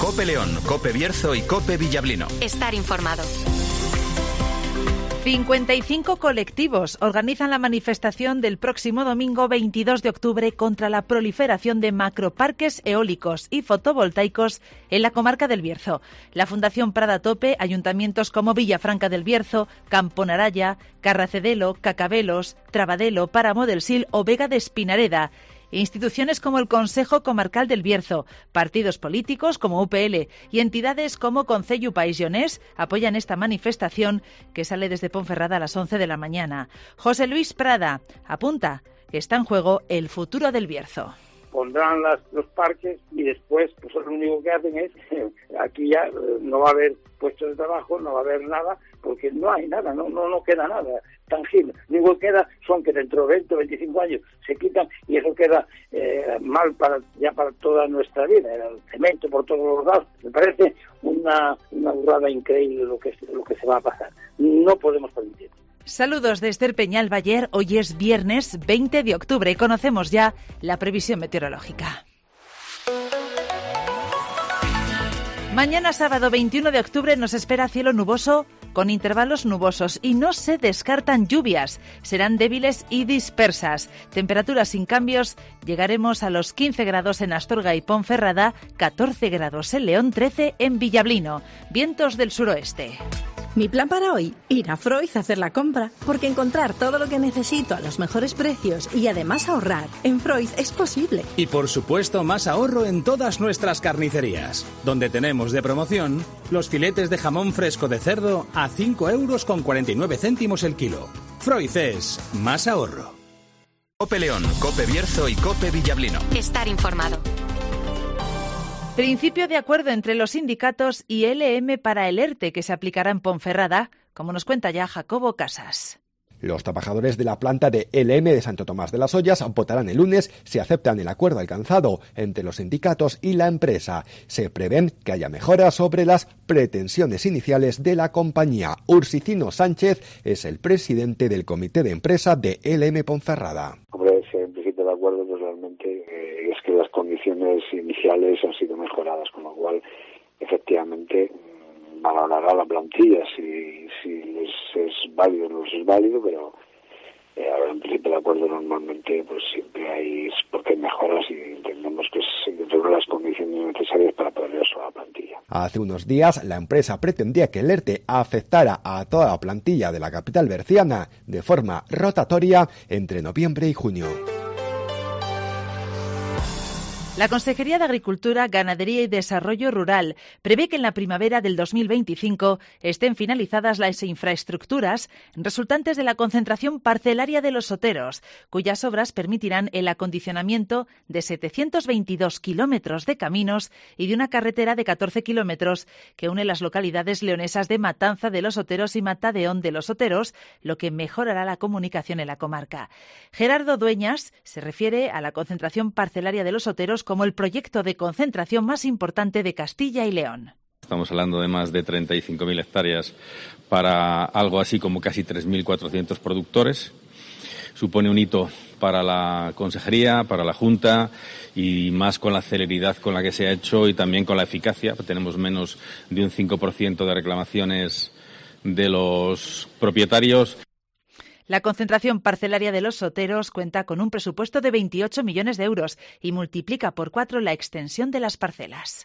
COPE León, COPE Bierzo y COPE Villablino. Estar informado. 55 colectivos organizan la manifestación del próximo domingo 22 de octubre contra la proliferación de macroparques eólicos y fotovoltaicos en la comarca del Bierzo. La Fundación Prada Tope, ayuntamientos como Villafranca del Bierzo, Camponaraya, Carracedelo, Cacabelos, Trabadelo, Páramo del Sil o Vega de Espinareda. Instituciones como el Consejo Comarcal del Bierzo, partidos políticos como UPL y entidades como Concello País Lleonés apoyan esta manifestación que sale desde Ponferrada a las 11 de la mañana. José Luis Prada apunta que está en juego el futuro del Bierzo. Pondrán los parques y después pues lo único que hacen es aquí ya no va a haber puestos de trabajo, no va a haber nada, porque no hay nada, no queda nada tangible. Lo único que queda son que dentro de 20 o 25 años se quitan y eso queda mal para toda nuestra vida, el cemento por todos los lados. Me parece una burrada increíble lo que se va a pasar. No podemos permitirlo. Saludos de Esther Peñal Baller. Hoy es viernes 20 de octubre y conocemos ya la previsión meteorológica. Mañana sábado 21 de octubre nos espera cielo nuboso con intervalos nubosos y no se descartan lluvias. Serán débiles y dispersas. Temperaturas sin cambios. Llegaremos a los 15 grados en Astorga y Ponferrada, 14 grados en León, 13 en Villablino. Vientos del suroeste. Mi plan para hoy, ir a Freud a hacer la compra, porque encontrar todo lo que necesito a los mejores precios y además ahorrar en Freud es posible. Y por supuesto más ahorro en todas nuestras carnicerías, donde tenemos de promoción los filetes de jamón fresco de cerdo a 5,49 € el kilo. Freud es más ahorro. COPE León, COPE Bierzo y COPE Villablino. Estar informado. Principio de acuerdo entre los sindicatos y LM para el ERTE que se aplicará en Ponferrada, como nos cuenta ya Jacobo Casas. Los trabajadores de la planta de LM de Santo Tomás de las Ollas votarán el lunes si aceptan el acuerdo alcanzado entre los sindicatos y la empresa. Se prevén que haya mejoras sobre las pretensiones iniciales de la compañía. Ursicino Sánchez es el presidente del comité de empresa de LM Ponferrada. Hombre, en principio de acuerdo, pues realmente es que las condiciones iniciales han sido mejoradas, con lo cual efectivamente valorará la plantilla si les es válido o no les es válido, pero ahora en principio de acuerdo normalmente pues siempre hay porque hay mejoras y entendemos que se reúnen las condiciones necesarias para poder eso a la plantilla. Hace unos días la empresa pretendía que el ERTE afectara a toda la plantilla de la capital berciana de forma rotatoria entre noviembre y junio. La Consejería de Agricultura, Ganadería y Desarrollo Rural prevé que en la primavera del 2025 estén finalizadas las infraestructuras resultantes de la concentración parcelaria de los Oteros, cuyas obras permitirán el acondicionamiento de 722 kilómetros de caminos y de una carretera de 14 kilómetros que une las localidades leonesas de Matanza de los Oteros y Matadeón de los Oteros, lo que mejorará la comunicación en la comarca. Gerardo Dueñas se refiere a la concentración parcelaria de los Oteros como el proyecto de concentración más importante de Castilla y León. Estamos hablando de más de 35.000 hectáreas para algo así como casi 3.400 productores. Supone un hito para la Consejería, para la Junta y más con la celeridad con la que se ha hecho y también con la eficacia. Tenemos menos de un 5% de reclamaciones de los propietarios. La concentración parcelaria de los Oteros cuenta con un presupuesto de 28 millones de euros y multiplica por 4 la extensión de las parcelas.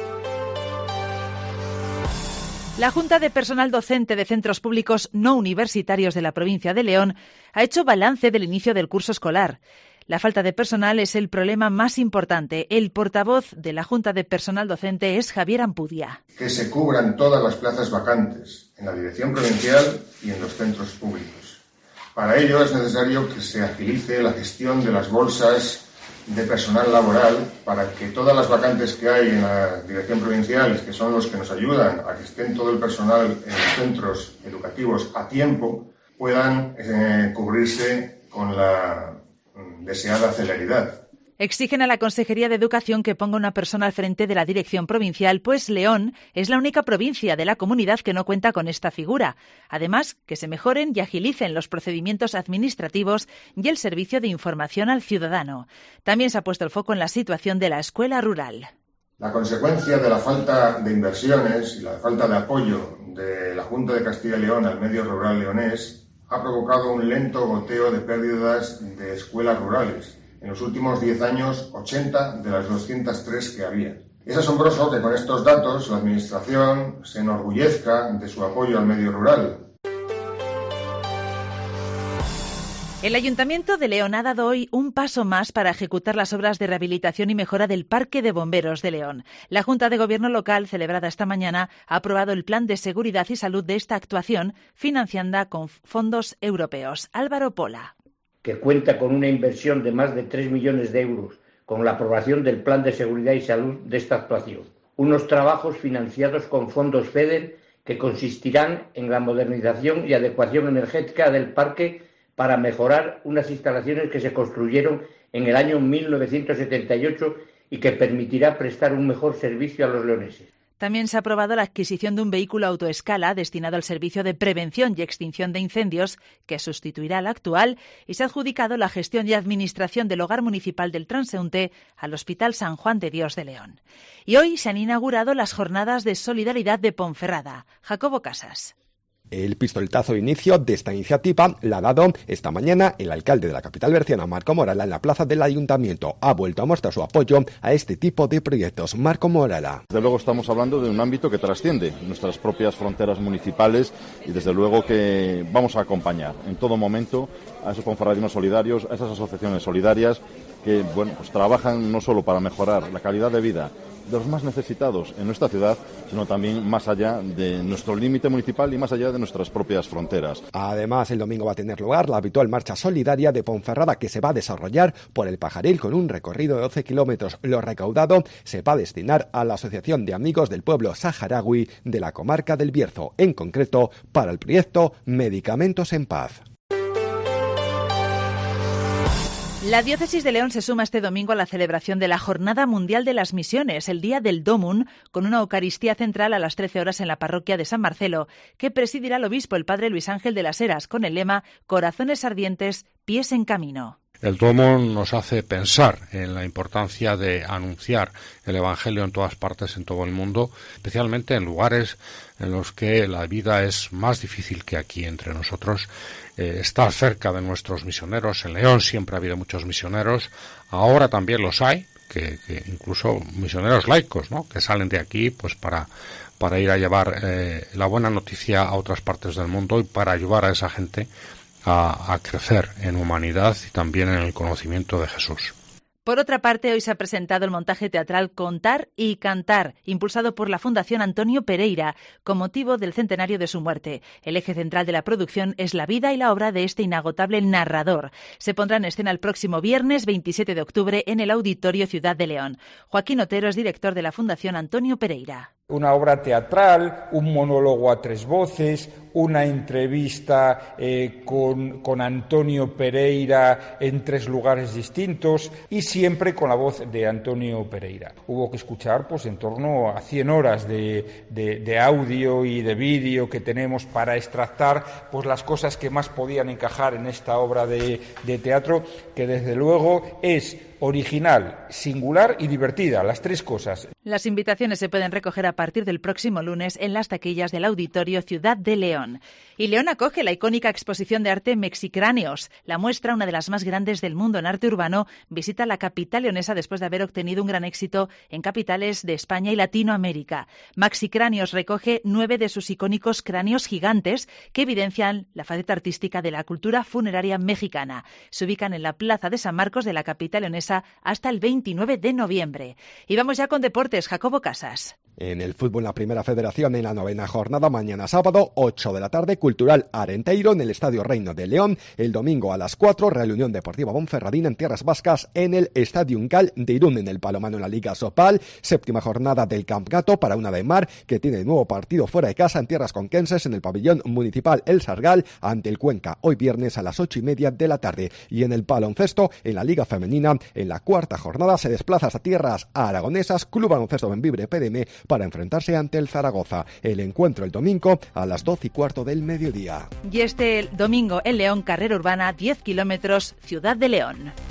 La Junta de Personal Docente de Centros Públicos No Universitarios de la provincia de León ha hecho balance del inicio del curso escolar. La falta de personal es el problema más importante. El portavoz de la Junta de Personal Docente es Javier Ampudia. Que se cubran todas las plazas vacantes en la dirección provincial y en los centros públicos. Para ello es necesario que se agilice la gestión de las bolsas de personal laboral para que todas las vacantes que hay en la dirección provincial, que son los que nos ayudan a que estén todo el personal en los centros educativos a tiempo, puedan cubrirse con la deseada celeridad. Exigen a la Consejería de Educación que ponga una persona al frente de la dirección provincial, pues León es la única provincia de la comunidad que no cuenta con esta figura. Además, que se mejoren y agilicen los procedimientos administrativos y el servicio de información al ciudadano. También se ha puesto el foco en la situación de la escuela rural. La consecuencia de la falta de inversiones y la falta de apoyo de la Junta de Castilla y León al medio rural leonés ha provocado un lento goteo de pérdidas de escuelas rurales. En los últimos 10 años, 80 de las 203 que había. Es asombroso que con estos datos la Administración se enorgullezca de su apoyo al medio rural. El Ayuntamiento de León ha dado hoy un paso más para ejecutar las obras de rehabilitación y mejora del Parque de Bomberos de León. La Junta de Gobierno local, celebrada esta mañana, ha aprobado el plan de seguridad y salud de esta actuación, financiada con fondos europeos. Álvaro Pola. Que cuenta con una inversión de más de 3 millones de euros, con la aprobación del plan de seguridad y salud de esta actuación. Unos trabajos financiados con fondos FEDER que consistirán en la modernización y adecuación energética del parque para mejorar unas instalaciones que se construyeron en el año 1978 y que permitirá prestar un mejor servicio a los leoneses. También se ha aprobado la adquisición de un vehículo autoescala destinado al servicio de prevención y extinción de incendios, que sustituirá al actual, y se ha adjudicado la gestión y administración del Hogar Municipal del Transeúnte al Hospital San Juan de Dios de León. Y hoy se han inaugurado las Jornadas de Solidaridad de Ponferrada. Jacobo Casas. El pistoletazo de inicio de esta iniciativa la ha dado esta mañana el alcalde de la capital berciana, Marco Morala, en la plaza del Ayuntamiento. Ha vuelto a mostrar su apoyo a este tipo de proyectos. Marco Morala. Desde luego estamos hablando de un ámbito que trasciende nuestras propias fronteras municipales y desde luego que vamos a acompañar en todo momento a esos ponferradinos solidarios, a esas asociaciones solidarias que pues trabajan no solo para mejorar la calidad de vida de los más necesitados en nuestra ciudad, sino también más allá de nuestro límite municipal y más allá de nuestras propias fronteras. Además, el domingo va a tener lugar la habitual marcha solidaria de Ponferrada, que se va a desarrollar por el Pajaril con un recorrido de 12 kilómetros. Lo recaudado se va a destinar a la Asociación de Amigos del Pueblo Saharaui de la comarca del Bierzo, en concreto para el proyecto Medicamentos en Paz. La Diócesis de León se suma este domingo a la celebración de la Jornada Mundial de las Misiones, el Día del Dómun, con una Eucaristía central a las 13 horas en la parroquia de San Marcelo, que presidirá el obispo, el padre Luis Ángel de las Heras, con el lema Corazones ardientes, pies en camino. El Dómun nos hace pensar en la importancia de anunciar el Evangelio en todas partes, en todo el mundo, especialmente en lugares en los que la vida es más difícil que aquí entre nosotros. Estar cerca de nuestros misioneros. En León siempre ha habido muchos misioneros, ahora también los hay, que incluso misioneros laicos, ¿no?, que salen de aquí pues para ir a llevar la buena noticia a otras partes del mundo y para ayudar a esa gente a crecer en humanidad y también en el conocimiento de Jesús. Por otra parte, hoy se ha presentado el montaje teatral Contar y Cantar, impulsado por la Fundación Antonio Pereira, con motivo del centenario de su muerte. El eje central de la producción es la vida y la obra de este inagotable narrador. Se pondrá en escena el próximo viernes 27 de octubre en el Auditorio Ciudad de León. Joaquín Otero es director de la Fundación Antonio Pereira. Una obra teatral, un monólogo a 3 voces, una entrevista con Antonio Pereira en 3 lugares distintos y siempre con la voz de Antonio Pereira. Hubo que escuchar pues en torno a 100 horas de audio y de vídeo que tenemos para extractar pues las cosas que más podían encajar en esta obra de teatro, que desde luego es original, singular y divertida, las 3 cosas. Las invitaciones se pueden recoger a partir del próximo lunes en las taquillas del Auditorio Ciudad de León. Y León acoge la icónica exposición de arte Mexicráneos. La muestra, una de las más grandes del mundo en arte urbano, visita la capital leonesa después de haber obtenido un gran éxito en capitales de España y Latinoamérica. Mexicráneos recoge 9 de sus icónicos cráneos gigantes que evidencian la faceta artística de la cultura funeraria mexicana. Se ubican en la Plaza de San Marcos de la capital leonesa hasta el 29 de noviembre. Y vamos ya con deportes. Jacobo Casas. En el fútbol, la Primera Federación, en la 9ª jornada, mañana sábado, 8 de la tarde, Cultural Arenteiro en el Estadio Reino de León. El domingo a las 4, Real Unión Deportiva Ponferradina en Tierras Vascas en el Estadio Uncal de Irún. En el Palomano, en la Liga Sopal, 7ª jornada del Camp Gato para una de Mar, que tiene nuevo partido fuera de casa en Tierras Conquenses en el Pabellón Municipal El Sargal ante el Cuenca, hoy viernes a las 8:30 de la tarde. Y en el baloncesto, en la Liga Femenina, en la 4ª jornada, se desplaza hasta tierras aragonesas Club Baloncesto Benvibre PDM para enfrentarse ante el Zaragoza. El encuentro el domingo a las 12:15 del mediodía. Y este domingo en León, carrera urbana 10 kilómetros, Ciudad de León.